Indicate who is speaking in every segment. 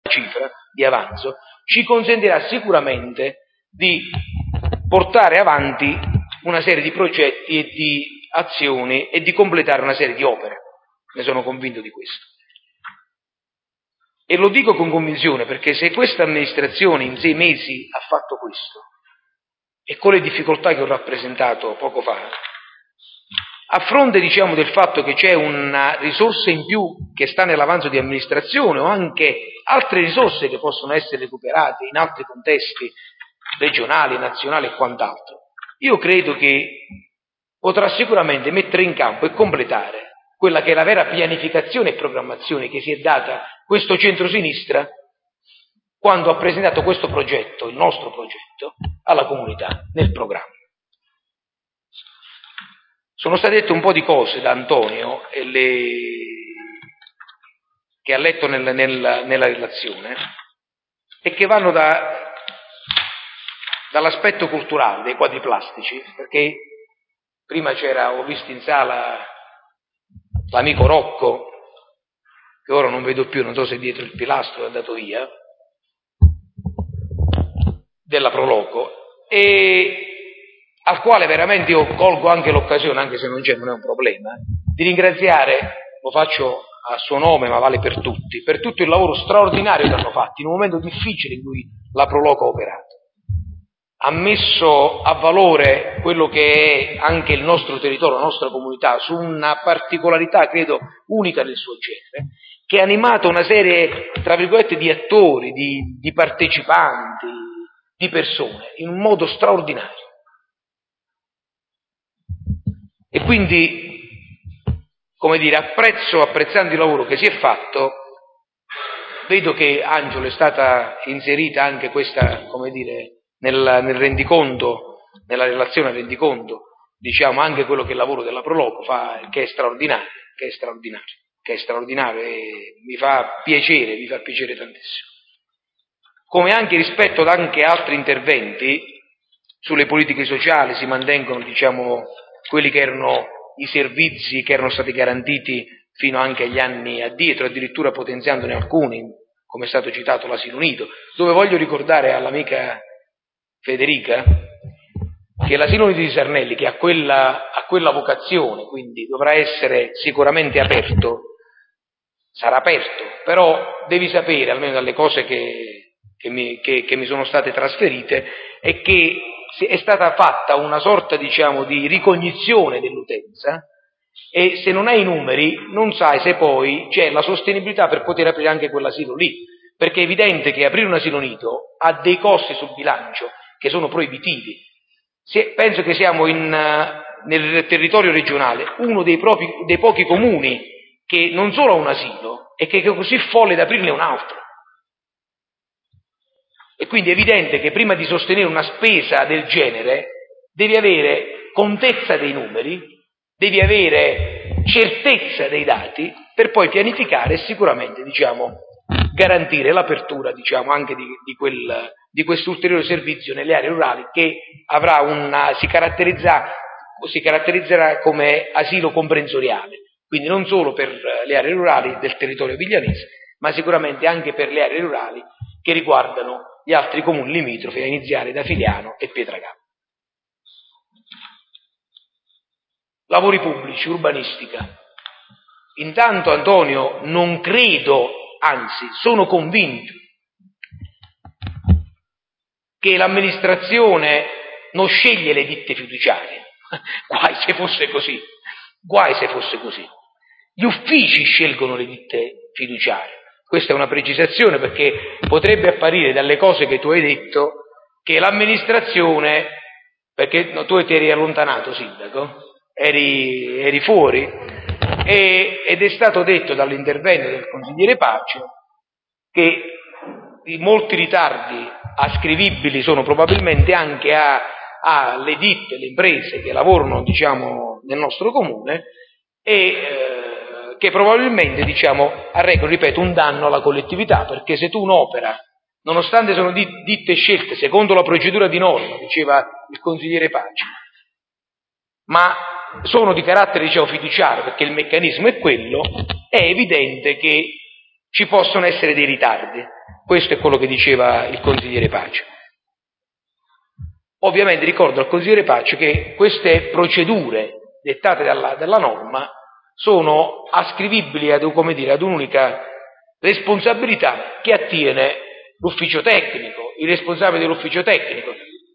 Speaker 1: cifra di avanzo ci consentirà sicuramente di portare avanti una serie di progetti e di azioni e di completare una serie di opere. Ne sono convinto di questo. E lo dico con convinzione perché se questa amministrazione in 6 mesi ha fatto questo, e con le difficoltà che ho rappresentato poco fa, a fronte del fatto che c'è una risorsa in più che sta nell'avanzo di amministrazione o anche altre risorse che possono essere recuperate in altri contesti regionali, nazionali e quant'altro, io credo che potrà sicuramente mettere in campo e completare quella che è la vera pianificazione e programmazione che si è data questo centrosinistra quando ha presentato questo progetto, il nostro progetto, alla comunità nel programma. Sono state dette un po' di cose da Antonio che ha letto nella relazione e che vanno dall'aspetto culturale dei quadri plastici, perché prima ho visto in sala l'amico Rocco, che ora non vedo più, non so se dietro il pilastro è andato via, della Proloco, e al quale veramente io colgo anche l'occasione, anche se non è un problema, di ringraziare, lo faccio a suo nome ma vale per tutti, per tutto il lavoro straordinario che hanno fatto in un momento difficile in cui la Proloco ha operato. Ha messo a valore quello che è anche il nostro territorio, la nostra comunità, su una particolarità, credo, unica nel suo genere, che ha animato una serie, tra virgolette, di attori, di partecipanti, di persone, in un modo straordinario. E quindi, apprezzando il lavoro che si è fatto, vedo che Angelo è stata inserita anche questa, nel rendiconto, nella relazione al rendiconto, anche quello che il lavoro della Proloco fa, che è straordinario e mi fa piacere tantissimo. Come anche rispetto ad anche altri interventi sulle politiche sociali si mantengono, quelli che erano i servizi che erano stati garantiti fino anche agli anni addietro, addirittura potenziandone alcuni, come è stato citato l'asilo nido, dove voglio ricordare all'amica Federica che l'asilo nido di Sarnelli, che ha quella vocazione, quindi dovrà essere sicuramente aperto, sarà aperto, però devi sapere, almeno dalle cose che mi sono state trasferite, è che è stata fatta una sorta, di ricognizione dell'utenza, e se non hai i numeri non sai se poi c'è la sostenibilità per poter aprire anche quell'asilo lì, perché è evidente che aprire un asilo nido ha dei costi sul bilancio che sono proibitivi. Penso che siamo nel territorio regionale uno dei pochi comuni che non solo ha un asilo e che è così folle da aprirne un altro. E quindi è evidente che prima di sostenere una spesa del genere devi avere contezza dei numeri, devi avere certezza dei dati per poi pianificare e sicuramente garantire l'apertura anche di questo ulteriore servizio nelle aree rurali che si caratterizzerà come asilo comprensoriale, quindi non solo per le aree rurali del territorio viglianese, ma sicuramente anche per le aree rurali che riguardano gli altri comuni limitrofi, a iniziare da Filiano e Pietragamo. Lavori pubblici, urbanistica. Intanto, Antonio, non credo, anzi sono convinto che l'amministrazione non sceglie le ditte fiduciarie. Guai se fosse così. Gli uffici scelgono le ditte fiduciarie. Questa è una precisazione, perché potrebbe apparire dalle cose che tu hai detto che l'amministrazione, perché tu ti eri allontanato, sindaco, eri fuori, ed è stato detto dall'intervento del consigliere Pace che molti ritardi ascrivibili sono probabilmente anche alle ditte, le imprese che lavorano nel nostro comune e che probabilmente arrecano, ripeto, un danno alla collettività, perché se tu un'opera, nonostante sono ditte scelte secondo la procedura di norma, diceva il consigliere Pace, ma sono di carattere fiduciario, perché il meccanismo è quello, è evidente che ci possono essere dei ritardi. Questo è quello che diceva il consigliere Pace. Ovviamente ricordo al consigliere Pace che queste procedure dettate dalla norma sono ascrivibili ad un'unica responsabilità che attiene l'ufficio tecnico, i responsabili dell'ufficio tecnico.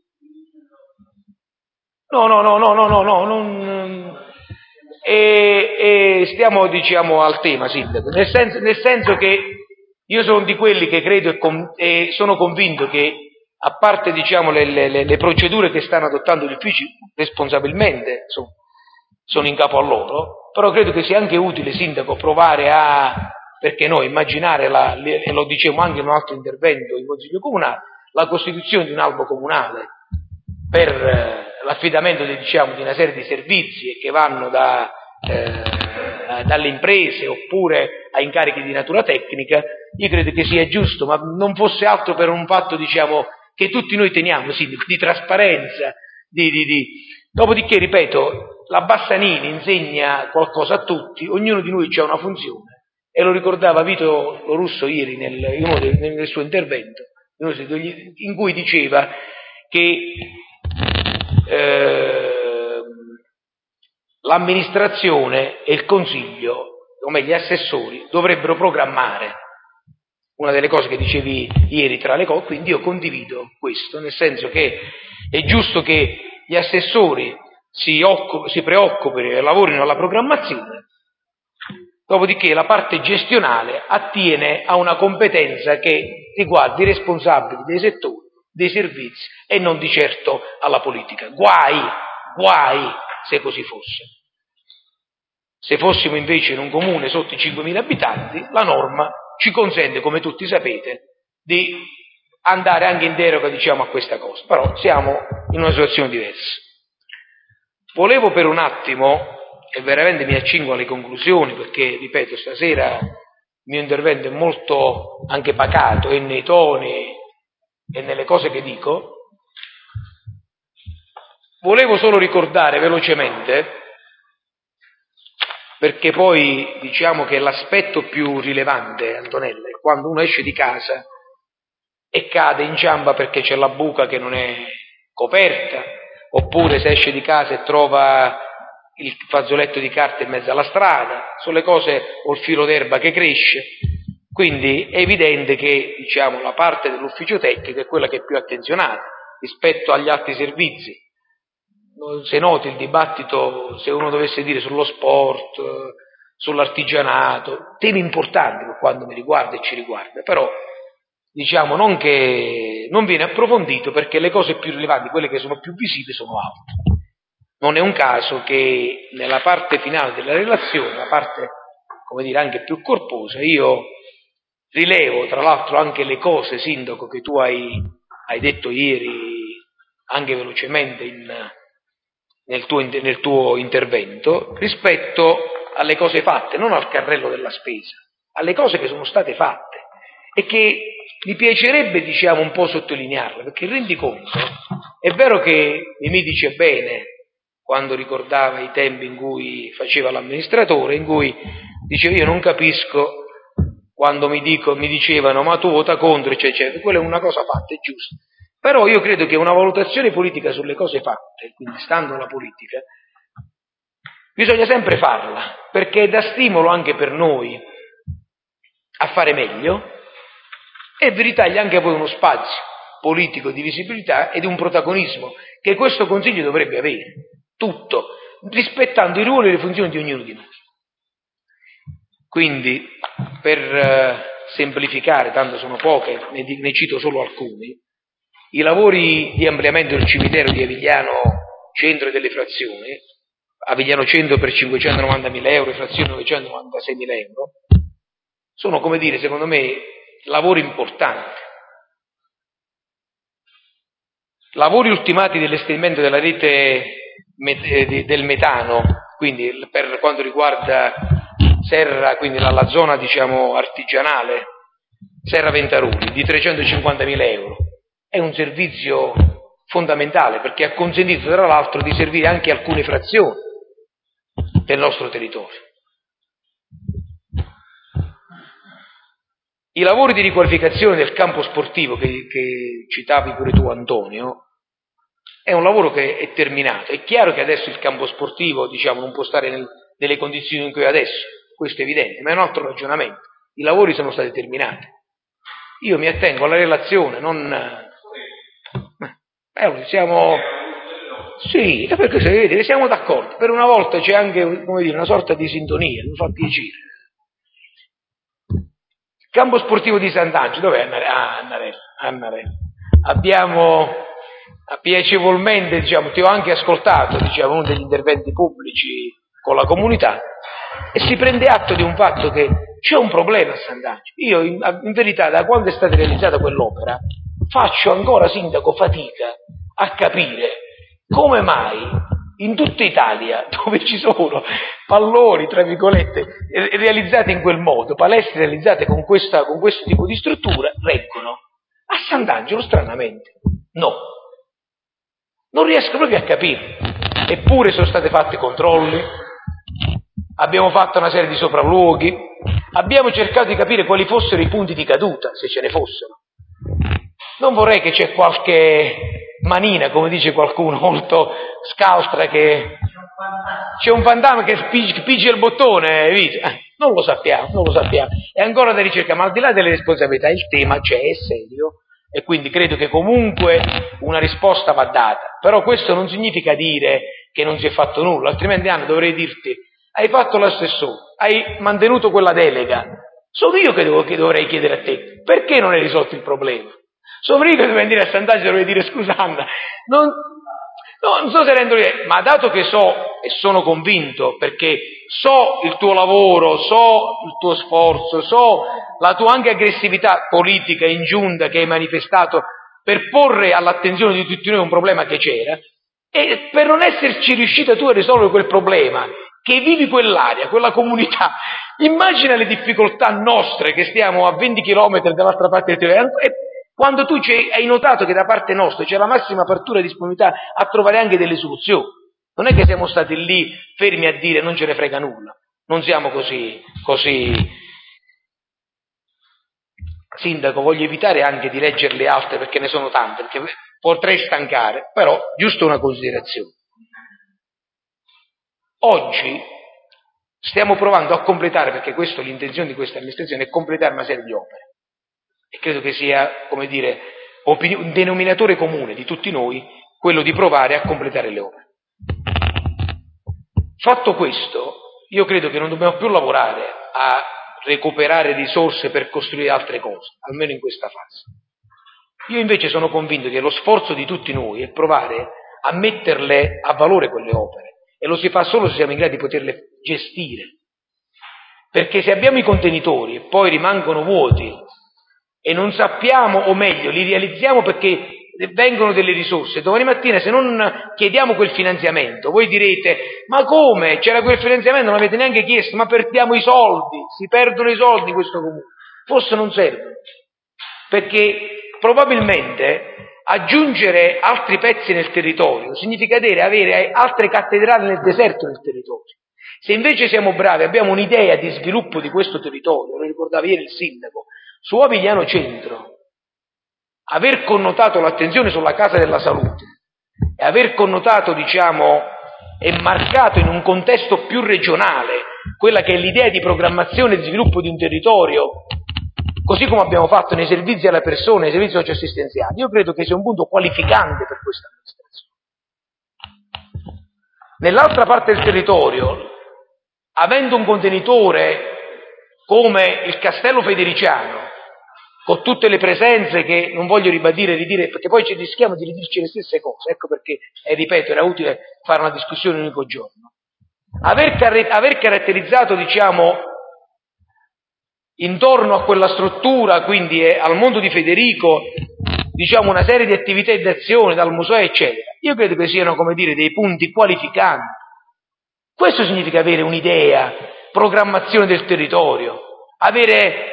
Speaker 1: Stiamo al tema, sindaco, nel senso che io sono di quelli che credo e sono convinto che, a parte le procedure che stanno adottando gli uffici responsabilmente sono in capo a loro, però credo che sia anche utile, sindaco, provare perché no, immaginare, e lo dicevo anche in un altro intervento in Consiglio Comunale, la costituzione di un albo comunale per l'affidamento di una serie di servizi che vanno dalle imprese oppure a incarichi di natura tecnica. Io credo che sia giusto, ma non fosse altro per un fatto che tutti noi teniamo, sì, di trasparenza, Dopodiché, ripeto, la Bassanini insegna qualcosa a tutti, ognuno di noi ha una funzione, e lo ricordava Vito Lo Russo ieri nel suo intervento, in cui diceva che l'amministrazione e il consiglio, come gli assessori, dovrebbero programmare. Una delle cose che dicevi ieri tra le cose, quindi io condivido questo, nel senso che è giusto che gli assessori si preoccupino e lavorino alla programmazione, dopodiché la parte gestionale attiene a una competenza che riguarda i responsabili dei settori, dei servizi e non di certo alla politica. Guai se così fosse. Se fossimo invece in un comune sotto i 5.000 abitanti, la norma ci consente, come tutti sapete, di andare anche in deroga, a questa cosa. Però siamo in una situazione diversa. Volevo per un attimo, e veramente mi accingo alle conclusioni, perché, ripeto, stasera il mio intervento è molto anche pacato, e nei toni e nelle cose che dico. Volevo solo ricordare velocemente, perché poi che l'aspetto più rilevante, Antonella, è quando uno esce di casa e cade, inciampa perché c'è la buca che non è coperta, oppure se esce di casa e trova il fazzoletto di carta in mezzo alla strada, sono le cose, o il filo d'erba che cresce. Quindi è evidente che la parte dell'ufficio tecnico è quella che è più attenzionata rispetto agli altri servizi. Se noti il dibattito, se uno dovesse dire sullo sport, sull'artigianato, temi importanti per quanto mi riguarda e ci riguarda, però non viene approfondito perché le cose più rilevanti, quelle che sono più visibili, sono altre. Non è un caso che nella parte finale della relazione, la parte anche più corposa, io rilevo tra l'altro anche le cose, sindaco, che tu hai detto ieri anche velocemente nel tuo intervento, rispetto alle cose fatte, non al carrello della spesa, alle cose che sono state fatte e che mi piacerebbe un po' sottolinearle, perché rendi conto, è vero che mi dice bene quando ricordava i tempi in cui faceva l'amministratore, in cui diceva io non capisco quando mi dicevano ma tu vota contro, eccetera, quella è una cosa fatta, è giusto. Però io credo che una valutazione politica sulle cose fatte, quindi stando alla politica, bisogna sempre farla, perché è da stimolo anche per noi a fare meglio e vi ritaglia anche a voi uno spazio politico di visibilità e di un protagonismo che questo Consiglio dovrebbe avere, tutto, rispettando i ruoli e le funzioni di ognuno di noi. Quindi, per semplificare, tanto sono poche, ne cito solo alcuni, i lavori di ampliamento del cimitero di Avigliano Centro e delle frazioni, Avigliano Centro per 590.000 euro e frazioni 996.000 euro, sono, secondo me, lavori importanti. Lavori ultimati dell'estendimento della rete del metano, quindi per quanto riguarda Serra, quindi la zona artigianale, Serra Ventaroli, di 350.000 euro. È un servizio fondamentale perché ha consentito tra l'altro di servire anche alcune frazioni del nostro territorio. I lavori di riqualificazione del campo sportivo che citavi pure tu, Antonio, è un lavoro che è terminato. È chiaro che adesso il campo sportivo, diciamo, non può stare nelle condizioni in cui è adesso, questo è evidente, ma è un altro ragionamento. I lavori sono stati terminati. Io mi attengo alla relazione, non... siamo... Sì, è perché se vedete, siamo d'accordo. Per una volta c'è anche, come dire, una sorta di sintonia, mi fa piacere. Campo sportivo di Sant'Angelo, dov'è Annarella? Abbiamo piacevolmente, diciamo, ti ho anche ascoltato, diciamo, uno degli interventi pubblici con la comunità e si prende atto di un fatto che c'è un problema a Sant'Angelo. Io, in verità, da quando è stata realizzata quell'opera, faccio ancora, sindaco, fatica a capire come mai in tutta Italia, dove ci sono palloni, tra virgolette, realizzati in quel modo, palestre realizzate con questo tipo di struttura, reggono. A Sant'Angelo, stranamente, no. Non riesco proprio a capire. Eppure sono stati fatti controlli, abbiamo fatto una serie di sopralluoghi, abbiamo cercato di capire quali fossero i punti di caduta, se ce ne fossero. Non vorrei che c'è qualche manina, come dice qualcuno, molto scaustra, che c'è un fantasma che pigia il bottone, non lo sappiamo. È ancora da ricercare, ma al di là delle responsabilità il tema c'è, è serio, e quindi credo che comunque una risposta va data. Però questo non significa dire che non si è fatto nulla, altrimenti Anna dovrei dirti: hai fatto l'assessore, hai mantenuto quella delega, sono io che dovrei chiedere a te, perché non hai risolto il problema? Sono io che dovrei dire a Sant'Angelo, dovrei dire: scusa Anna, non so se rendo l'idea, ma dato che so e sono convinto, perché so il tuo lavoro, so il tuo sforzo, so la tua anche aggressività politica in giunta che hai manifestato per porre all'attenzione di tutti noi un problema che c'era, e per non esserci riuscita tu a risolvere quel problema, che vivi quell'area, quella comunità, immagina le difficoltà nostre che stiamo a 20 chilometri dall'altra parte del territorio, quando tu hai notato che da parte nostra c'è la massima apertura e disponibilità a trovare anche delle soluzioni. Non è che siamo stati lì fermi a dire non ce ne frega nulla, non siamo così. Sindaco, voglio evitare anche di leggerle altre perché ne sono tante, perché potrei stancare, però giusto una considerazione. Oggi stiamo provando a completare, perché questa è l'intenzione di questa amministrazione, è completare una serie di opere. E credo che sia, come dire, un denominatore comune di tutti noi, quello di provare a completare le opere. Fatto questo, io credo che non dobbiamo più lavorare a recuperare risorse per costruire altre cose, almeno in questa fase. Io invece sono convinto che lo sforzo di tutti noi è provare a metterle a valore quelle opere, e lo si fa solo se siamo in grado di poterle gestire. Perché se abbiamo i contenitori e poi rimangono vuoti e non sappiamo, o meglio, li realizziamo perché vengono delle risorse, domani mattina se non chiediamo quel finanziamento, voi direte: ma come? C'era quel finanziamento, non l'avete neanche chiesto, ma perdiamo i soldi, si perdono i soldi in questo comune. Forse non servono, perché probabilmente aggiungere altri pezzi nel territorio significa avere altre cattedrali nel deserto del territorio. Se invece siamo bravi, abbiamo un'idea di sviluppo di questo territorio, lo ricordava ieri il sindaco, su Avigliano Centro, aver connotato l'attenzione sulla Casa della Salute e aver connotato, diciamo, e marcato in un contesto più regionale quella che è l'idea di programmazione e di sviluppo di un territorio, così come abbiamo fatto nei servizi alla persona, nei servizi socioassistenziali, io credo che sia un punto qualificante per questa amministrazione. Nell'altra parte del territorio, avendo un contenitore come il Castello Federiciano, con tutte le presenze che non voglio ribadire e ridire, perché poi ci rischiamo di ridirci le stesse cose, ecco perché, ripeto, era utile fare una discussione un unico giorno. Aver caratterizzato, diciamo, intorno a quella struttura, quindi al mondo di Federico, diciamo, una serie di attività e di azioni, dal museo eccetera, io credo che siano, come dire, dei punti qualificanti. Questo significa avere un'idea, programmazione del territorio, aver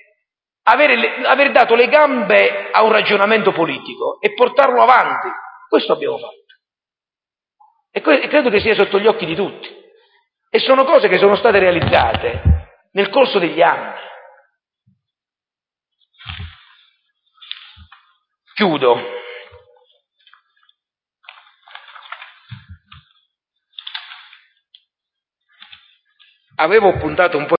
Speaker 1: dato le gambe a un ragionamento politico e portarlo avanti. Questo abbiamo fatto. E credo che sia sotto gli occhi di tutti. E sono cose che sono state realizzate nel corso degli anni. Chiudo. Avevo puntato un po'